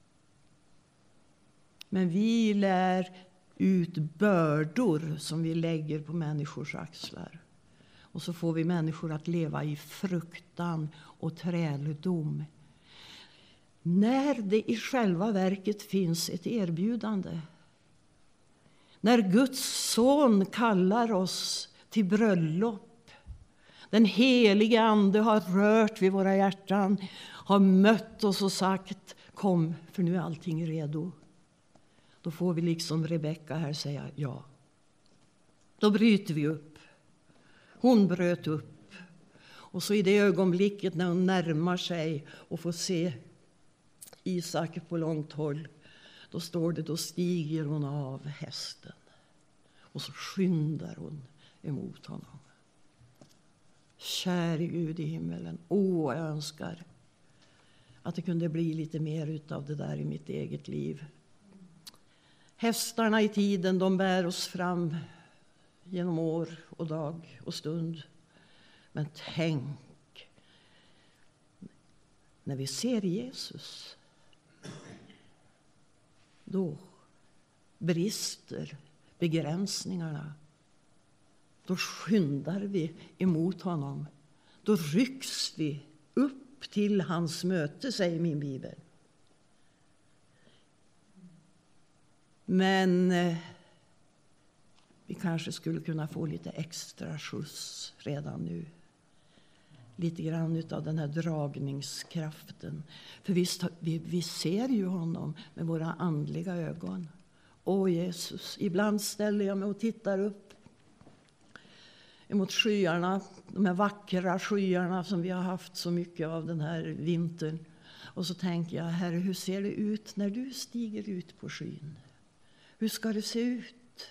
Men vi lär ut bördor som vi lägger på människors axlar. Och så får vi människor att leva i fruktan och träldom. När det i själva verket finns ett erbjudande. När Guds son kallar oss till bröllop. Den helige ande har rört vid våra hjärtan. Har mött oss och sagt, kom för nu är allting redo. Då får vi liksom Rebecka här säga ja. Då bryter vi upp. Hon bröt upp. Och så i det ögonblicket när hon närmar sig och får se Isak på långt håll, då står det, då stiger hon av hästen. Och så skyndar hon emot honom. Käre Gud i himmelen, åh, jag önskar att det kunde bli lite mer utav det där i mitt eget liv. Hästarna i tiden, de bär oss fram genom år och dag och stund. Men tänk, när vi ser Jesus, då brister begränsningarna. Då skyndar vi emot honom. Då rycks vi upp till hans möte, säger min bibel. Men eh, vi kanske skulle kunna få lite extra skjuts redan nu. lite grann av den här dragningskraften. För visst, vi, vi ser ju honom med våra andliga ögon. Åh Jesus, ibland ställer jag mig och tittar upp emot skyarna, de här vackra skyarna som vi har haft så mycket av den här vintern. Och så tänker jag, Herre, hur ser det ut när du stiger ut på skyn? Hur ska det se ut?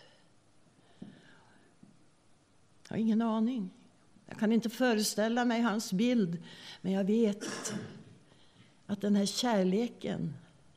Jag har ingen aning. Jag kan inte föreställa mig hans bild, men jag vet att den här kärleken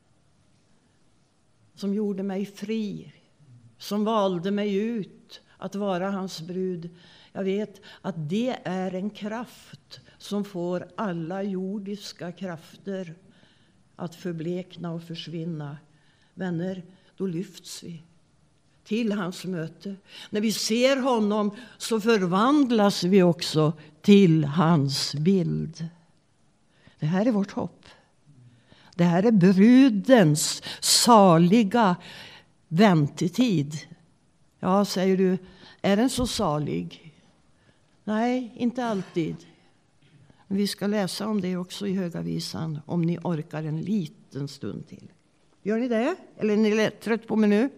som gjorde mig fri, som valde mig ut att vara hans brud, jag vet att det är en kraft som får alla jordiska krafter att förblekna och försvinna. Vänner, då lyfts vi till hans möte. När vi ser honom så förvandlas vi också till hans bild. Det här är vårt hopp. Det här är brudens saliga väntetid. Ja, säger du, är den så salig? Nej, inte alltid. Men vi ska läsa om det också i Höga visan, om ni orkar en liten stund till. Gör ni det? Eller är ni trött på mig nu?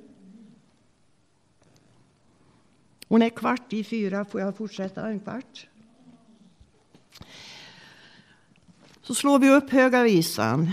Hon är kvart i fyra. Får jag fortsätta en kvart? Så slår vi upp Höga visan.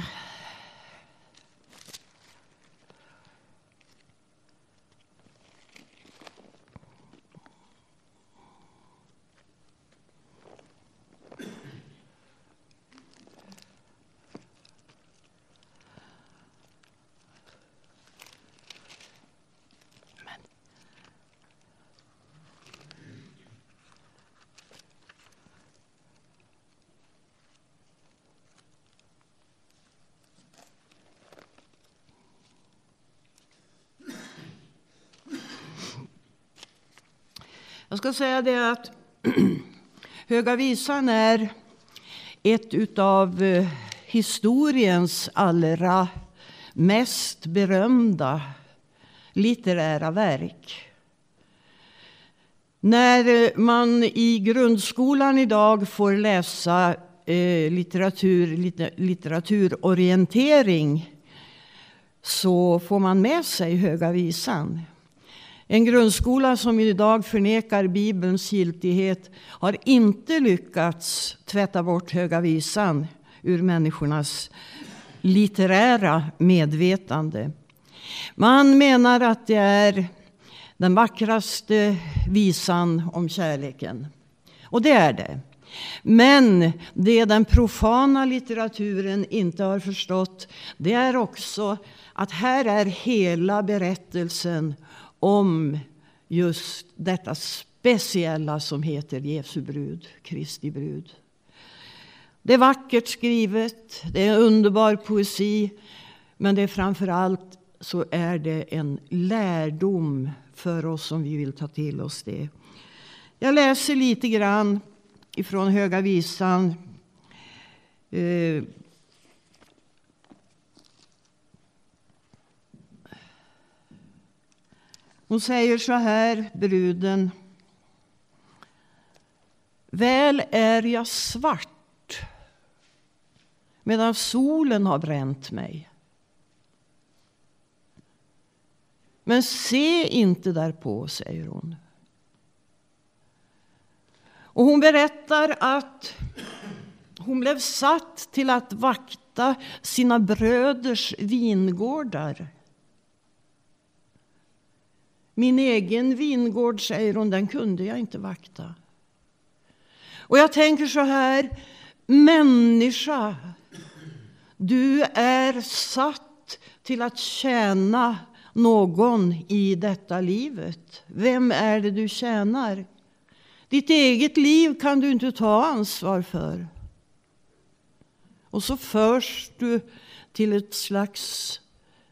Jag ska säga det att Höga visan är ett utav historiens allra mest berömda litterära verk. När man i grundskolan idag får läsa eh, litteratur, litter, litteraturorientering så får man med sig Höga visan. En grundskola som idag förnekar Bibelns giltighet har inte lyckats tvätta bort Höga visan ur människornas litterära medvetande. Man menar att det är den vackraste visan om kärleken. Och det är det. Men det den profana litteraturen inte har förstått, det är också att här är hela berättelsen om just detta speciella som heter Jesu brud, Kristi brud. Det är vackert skrivet, det är underbar poesi, men det är framförallt så är det en lärdom för oss som vi vill ta till oss det. Jag läser lite grann ifrån Höga visan. Eh, Hon säger så här, bruden. Väl är jag svart medan solen har bränt mig. Men se inte därpå, säger hon. Och hon berättar att hon blev satt till att vakta sina bröders vingårdar. Min egen vingård, säger hon, den kunde jag inte vakta. Och jag tänker så här, människa, du är satt till att tjäna någon i detta livet. Vem är det du tjänar? Ditt eget liv kan du inte ta ansvar för. Och så förs du till ett slags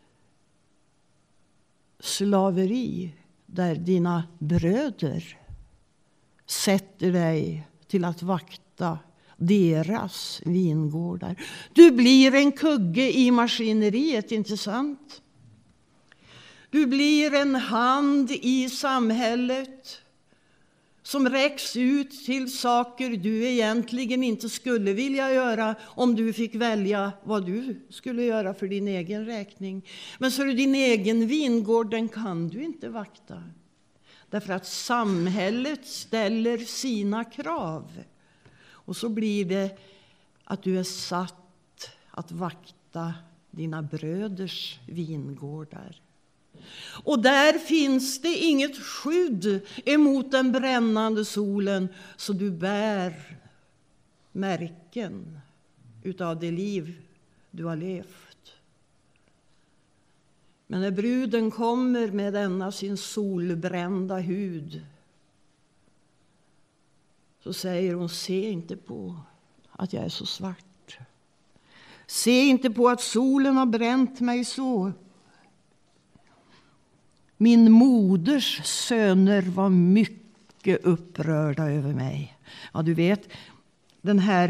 slaveri där dina bröder sätter dig till att vakta deras vingårdar. Du blir en kugge i maskineriet, inte sant? Du blir en hand i samhället som räcks ut till saker du egentligen inte skulle vilja göra om du fick välja vad du skulle göra för din egen räkning. Men så är det din egen vingård, den kan du inte vakta. Därför att samhället ställer sina krav. Och så blir det att du är satt att vakta dina bröders vingårdar. Och där finns det inget skydd emot den brännande solen, så du bär märken utav det liv du har levt. Men när bruden kommer med denna sin solbrända hud, så säger hon: se inte på att jag är så svart. Se inte på att solen har bränt mig så. Min moders söner var mycket upprörda över mig. Ja, du vet, den här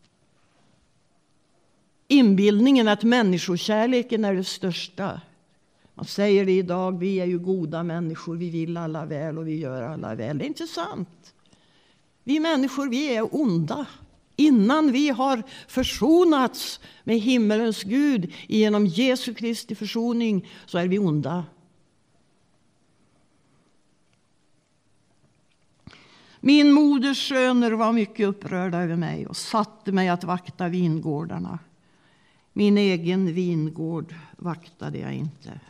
inbildningen att människokärleken är det största. Man säger det idag, vi är ju goda människor, vi vill alla väl och vi gör alla väl. Det är inte sant. Vi människor, vi är onda. Innan vi har försonats med himmelens Gud genom Jesu Kristi försoning, så är vi onda. Min moders söner var mycket upprörda över mig och satte mig att vakta vingårdarna. Min egen vingård vaktade jag inte.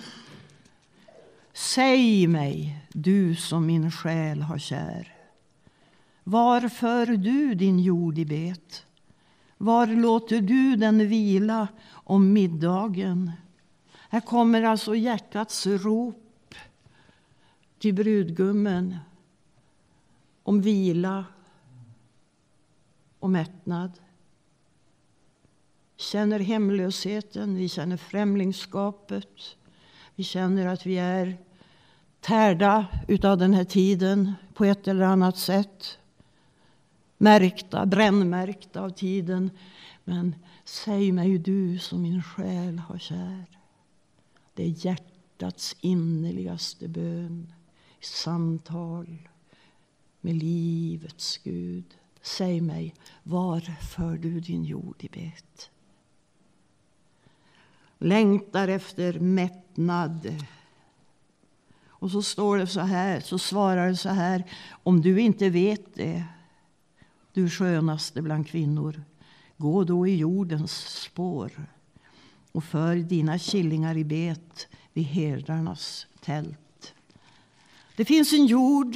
Säg mig, du som min själ har kär, var för du din jord i bet? Var låter du den vila om middagen? Här kommer alltså hjärtats rop till brudgummen om vila och mättnad. Vi känner hemlösheten, vi känner främlingskapet. Vi känner att vi är tärda utav den här tiden på ett eller annat sätt. Märkta, brännmärkta av tiden. Men säg mig, du som min själ har kär. Det är hjärtats innerligaste bön i samtal med livets Gud. Säg mig, var för du din jord i bet? Längtar efter mättnad. Och så står det så här, så svarar det så här: om du inte vet det, du skönaste bland kvinnor, gå då i jordens spår och för dina killingar i bet vid herdarnas tält. Det finns en jord.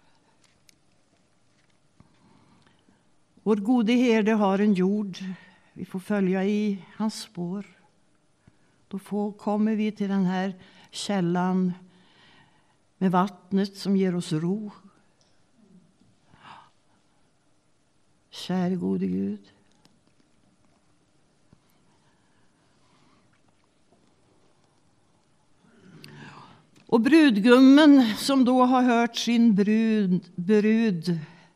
Vår gode herde har en jord. Vi får följa i hans spår. Då får, kommer vi till den här källan med vattnet som ger oss ro. Käre gode Gud. Och brudgummen som då har hört sin brud, brud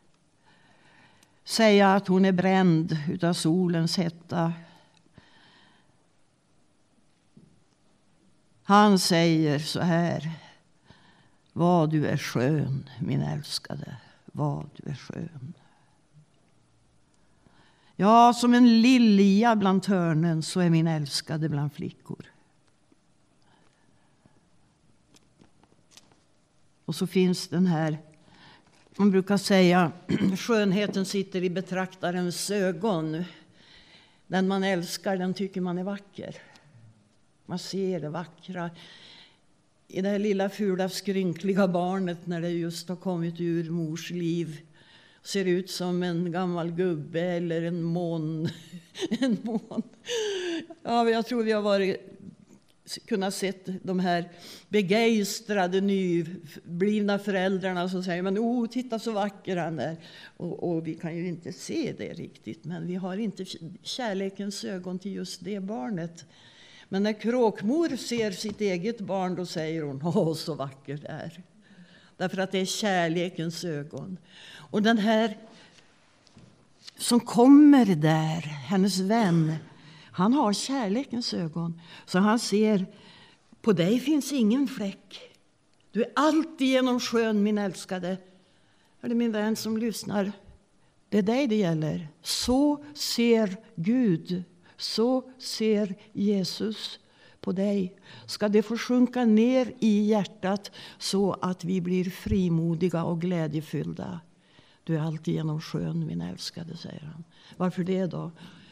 säga att hon är bränd utav solens hetta. Han säger så här: vad du är skön, min älskade, vad du är skön. Ja, som en lilja bland törnen så är min älskade bland flickor. Och så finns den här, man brukar säga, skönheten sitter i betraktarens ögon. Den man älskar, den tycker man är vacker. Man ser det vackra i det här lilla fula skrynkliga barnet när det just har kommit ur mors liv. Ser ut som en gammal gubbe eller en mån. en mån. Ja, jag tror vi har varit, kunnat sett de här begeistrade nyblivna föräldrarna som säger: men oh, titta så vacker han är. Och, och vi kan ju inte se det riktigt, men vi har inte kärlekens ögon till just det barnet. Men när kråkmor ser sitt eget barn, då säger hon: åh, så vacker det är. Därför att det är kärlekens ögon. Och den här som kommer där, hennes vän, han har kärlekens ögon. Så han ser, på dig finns ingen fläck. Du är alltigenom skön, min älskade. Hörde min vän som lyssnar, det är dig det gäller. Så ser Gud, så ser Jesus på dig. Ska det få sjunka ner i hjärtat så att vi blir frimodiga och glädjefyllda. Du är alltid genom skön, min älskade, säger han. Varför det då?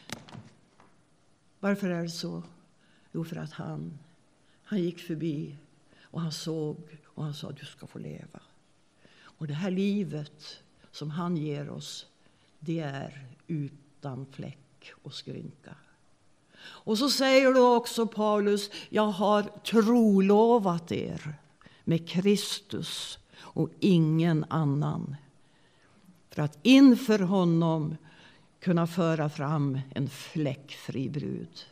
Varför är det så? Jo, för att han, han gick förbi och han såg och han sa, du ska få leva. Och det här livet som han ger oss, det är utan fläck och skrynka. Och så säger då också Paulus, jag har trolovat er med Kristus och ingen annan. För att inför honom kunna föra fram en fläckfri brud.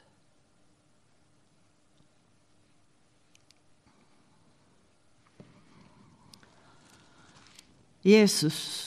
Jesus.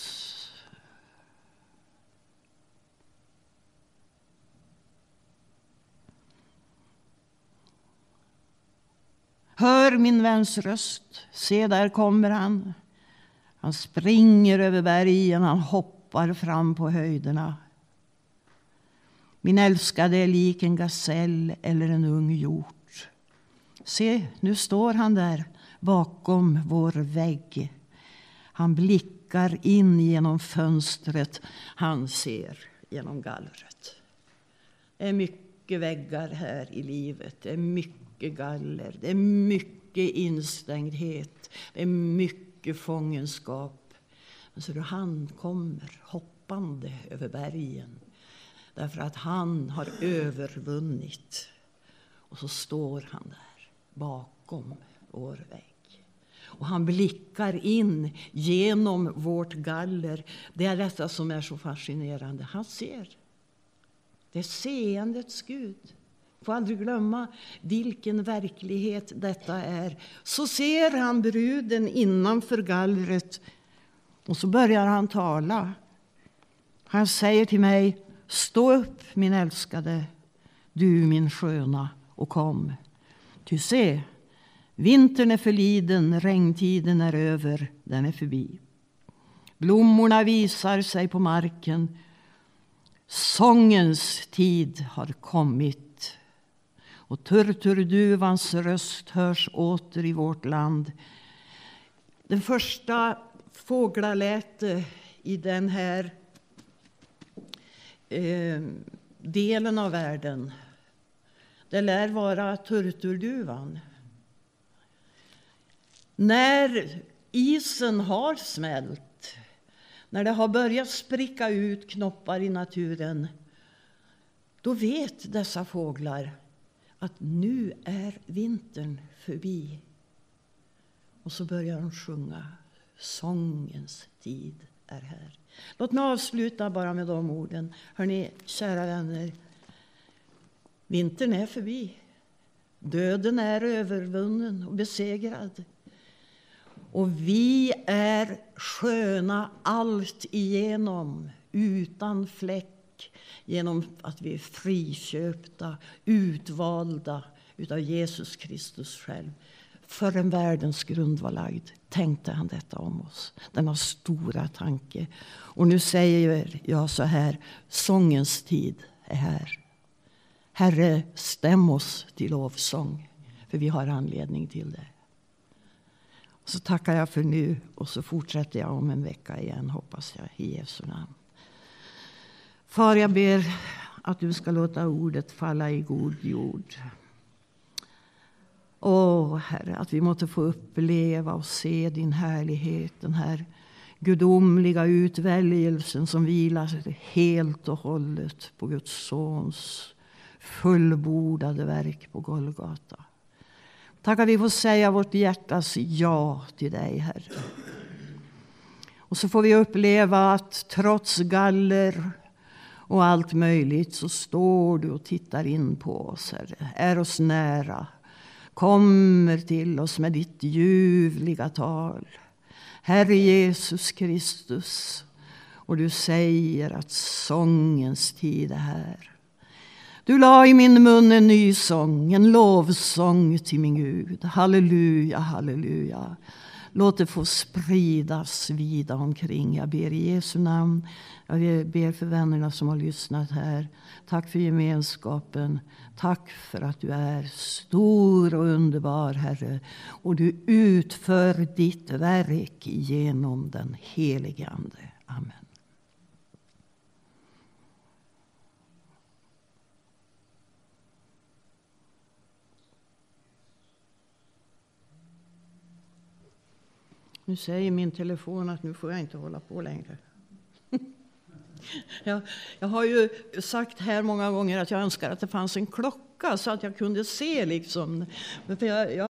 Hör min väns röst, se där kommer han. Han springer över bergen, han hoppar fram på höjderna. Min älskade är lik en gasell eller en ung hjort. Se, nu står han där bakom vår vägg. Han blickar in genom fönstret, han ser genom gallret. Det är mycket väggar här i livet, det är mycket galler, det är mycket instängdhet, det är mycket fångenskap. Men så då han kommer hoppande över bergen, därför att han har övervunnit. Och så står han där bakom vår vägg. Och han blickar in genom vårt galler. Det är detta som är så fascinerande. Han ser. Det är seendets Gud. Får aldrig glömma vilken verklighet detta är. Så ser han bruden innanför gallret. Och så börjar han tala. Han säger till mig, stå upp min älskade, du min sköna, och kom. Ty se, vintern är förliden, regntiden är över, den är förbi. Blommorna visar sig på marken. Sångens tid har kommit. Och turturduvans röst hörs åter i vårt land. Den första fåglaläte i den här eh, delen av världen, det lär vara turturduvan. När isen har smält, när det har börjat spricka ut knoppar i naturen, då vet dessa fåglar att nu är vintern förbi. Och så börjar de sjunga, sångens tid är här. Låt mig avsluta bara med de orden. Hörrni, kära vänner, vintern är förbi. Döden är övervunnen och besegrad. Och vi är sköna allt igenom, utan fläck, genom att vi är friköpta, utvalda utav Jesus Kristus själv. Förrän världens grund var lagd tänkte han detta om oss. Denna stora tanke. Och nu säger jag så här, sångens tid är här. Herre, stäm oss till lovsång, för vi har anledning till det. Och så tackar jag för nu och så fortsätter jag om en vecka igen, hoppas jag, i Jesu namn. Far, jag ber att du ska låta ordet falla i god jord. Åh, Herre, att vi måste få uppleva och se din härlighet, den här gudomliga utväljelsen som vilar helt och hållet på Guds sons fullbordade verk på Golgata. Tack att vi får säga vårt hjärtas ja till dig, Herre. Och så får vi uppleva att trots galler och allt möjligt så står du och tittar in på oss, Herre. Är oss nära. Kommer till oss med ditt ljuvliga tal. Herre Jesus Kristus. Och du säger att sångens tid är här. Du la i min mun en ny sång, en lovsång till min Gud. Halleluja, halleluja. Låt det få spridas vida omkring. Jag ber i Jesu namn. Jag ber för vännerna som har lyssnat här. Tack för gemenskapen. Tack för att du är stor och underbar, Herre. Och du utför ditt verk genom den helige Ande. Amen. Nu säger min telefon att nu får jag inte hålla på längre. jag, jag har ju sagt här många gånger att jag önskar att det fanns en klocka så att jag kunde se liksom. För jag, jag